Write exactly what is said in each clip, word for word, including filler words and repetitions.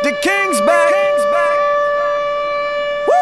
The King's back. Woo!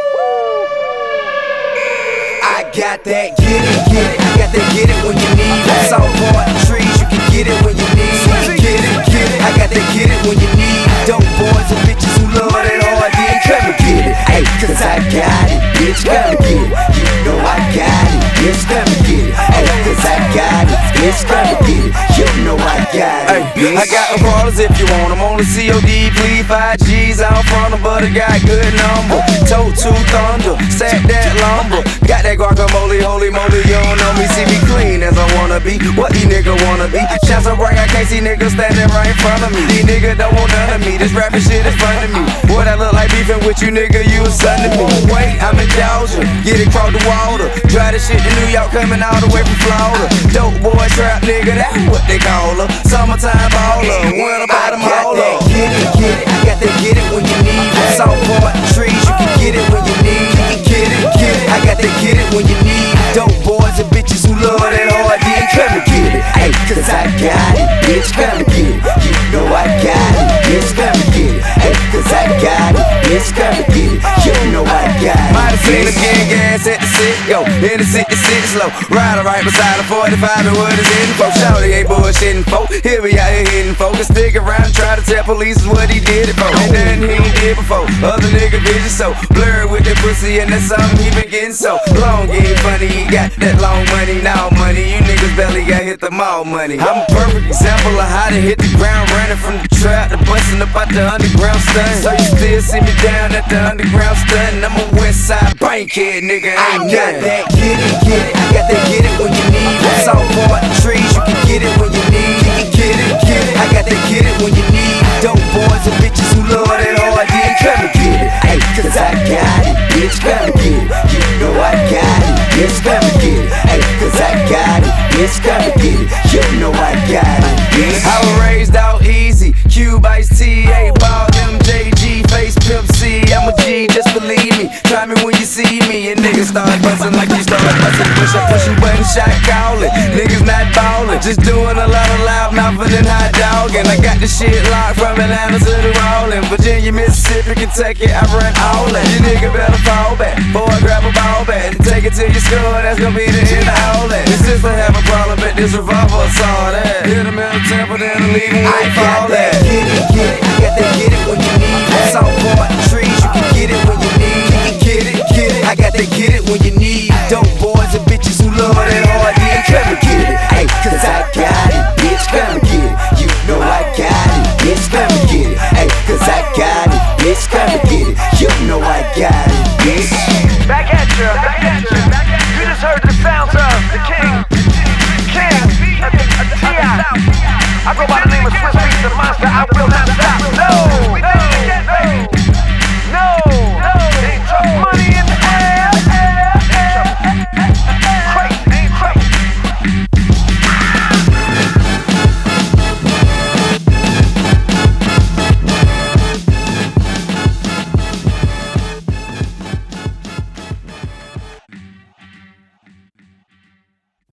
I got that get it, get it. I got that get it when you need it. Soft part trees, you can get it when you need it. Get it, get it. I got that get it when you need it. Dope boys and bitches who love that hard D. Come and get it, ayy, cause I got it. Bitch, come and get it. You know I got it. Bitch, come and get it. Ayy, cause I got it. Bitch, come and get it. You know I got it. Ay, I got them ballers if you want them. On the C O D, please five G's out front them, but I got good number. Toe to thunder, sack that lumber. Got that guacamole, holy moly, you don't know me. See me clean as I wanna be. What these niggas wanna be? Shots so bright, I can't see niggas standing right in front of me. These niggas don't want none of me. This rapping shit is fun to me. What I look like beefing with you, nigga, you a son to me. Wait, I'm in Georgia, get it across the water. Drive this shit to New York, coming all the way from Florida. Dope boy trap nigga, that's what they call her. Summertime baller, winter bottom hauler. Get it, get it. I got that get it when you need it. Soft part trees, you can get it when you need it. Get it, get it. I got that get it when you need it. Dope boys and bitches who love that hard D. Come and get it, ayy, cause I got it. Bitch, come and get it. You know I got it. Bitch, come and get it. Ayy, cause I got it. Bitch, come and get it. You know I got it. Might have seen a gang gas at the city, go in the city, city slow. Riding right beside the forty-five and what is in for. Shawty ain't bullshitting, folk. Here we out here hitting focus. Stick around and try to tell police what he did it for. Ain't nothing he ain't did before. Other nigga vision so blurred with that pussy, and that's something he been getting so long. Ain't funny, he got that long money, now money. You niggas barely got hit the mall money. I'm a perfect example of how to hit the ground running from the trap to busting up out the underground stunt. So you still see me down at the underground stunt. I'm a west side bankhead nigga, ain't I got that get it, get it. I got that get it when you need it. Soft part trees, you can get it when you need it. Get it, get it. I got that get it when you need it. Dope boys and bitches who love that hard D. Come and get it, ayy, cause I got it. Bitch, come and get it. You know I got it. Bitch, come and get it. Ayy, cause I got it. Bitch, come and get it. You know I got it. Bitch. I was raised out easy. Cube Ice T, eight ball, M J G, face Pimp C. I'm a G, just believe me. Try me when you see me. And niggas start bustin' like you start bustin'. Push up, pushing button, shot callin'. Niggas not ballin', just doing a lot of loud mouthing and hot dog. And I got the shit locked from Atlanta to the Rollin'. Virginia, Mississippi, Kentucky, I run all that. You nigga better fall back, boy, grab a ball bat and take it to your skull. That's gonna be the end of all that. This sister have a problem, but this revolver saw that. Hit him in the temple, then leave him where he fall at.